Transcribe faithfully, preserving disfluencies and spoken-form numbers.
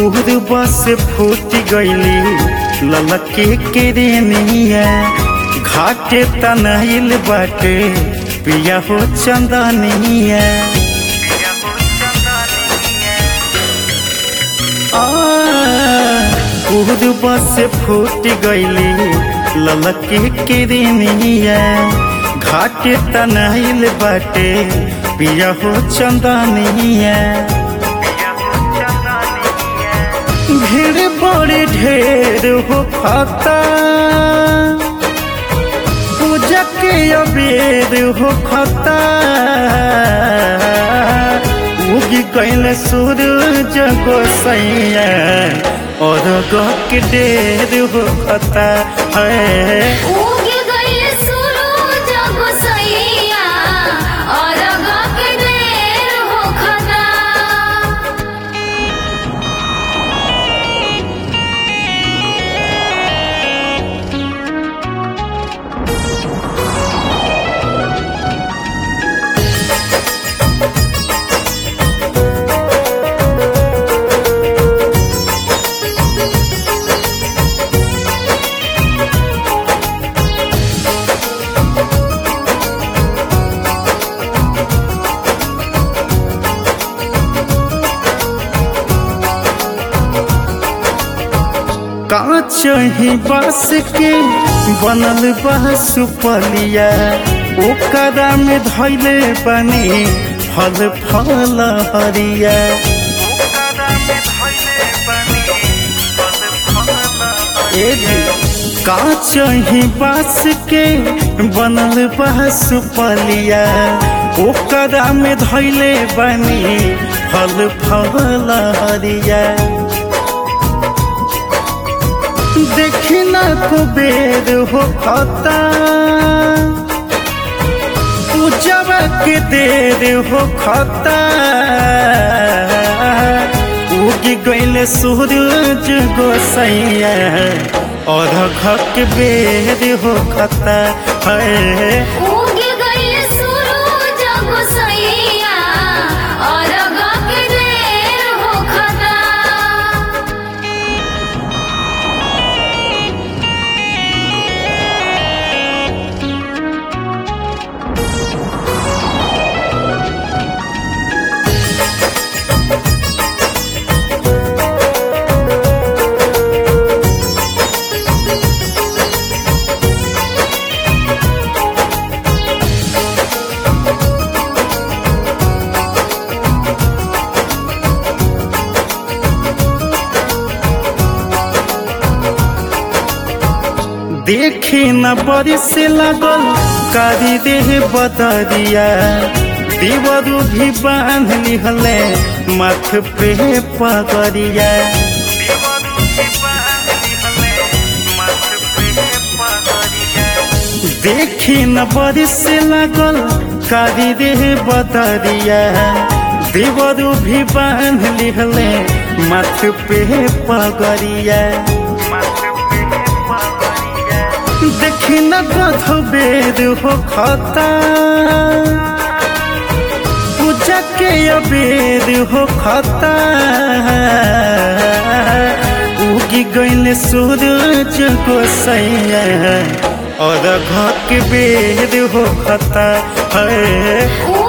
पूर्वा से फूट गईली ललके के रेनिया घाटे तनहिल बाटे पिया हो चंदनिया पूर्वा से फूट गईली ललके के रेनिया घाटे तनहिल बाटे पिया हो चंदनिया भीड़ बड़े ढेर हो खाता पूजा के अबेर हो खाता उगी कैल सूरज गोसैया और गह के ढेर हो खाता है कांच ही बास के बनल बा सुपलिया ओकरा में धैले बनी फल फल हरिया कांच ही बास के बनल बा सुपलिया ओकरा में धैले बनी फल फल हरिया देखी ना कुबेर हो खाता पूजवा के देर हो खाता उगी गईल सूरज गोसैया और घर के बेर हो खाता है देखी न बरिस लगल कारी देह बदरिया दीवारू भी बांध लिहले माथ पे पगरिया देखी न बरिस लगल कारी देह बदरिया दीवारू भी बांध लिहले माथ पे पगरिया देखी न गध बेर हो खाता पूजा के अबेर हो खाता उगी गईल सूरज गोसैया और घर के बेर हो खाता है।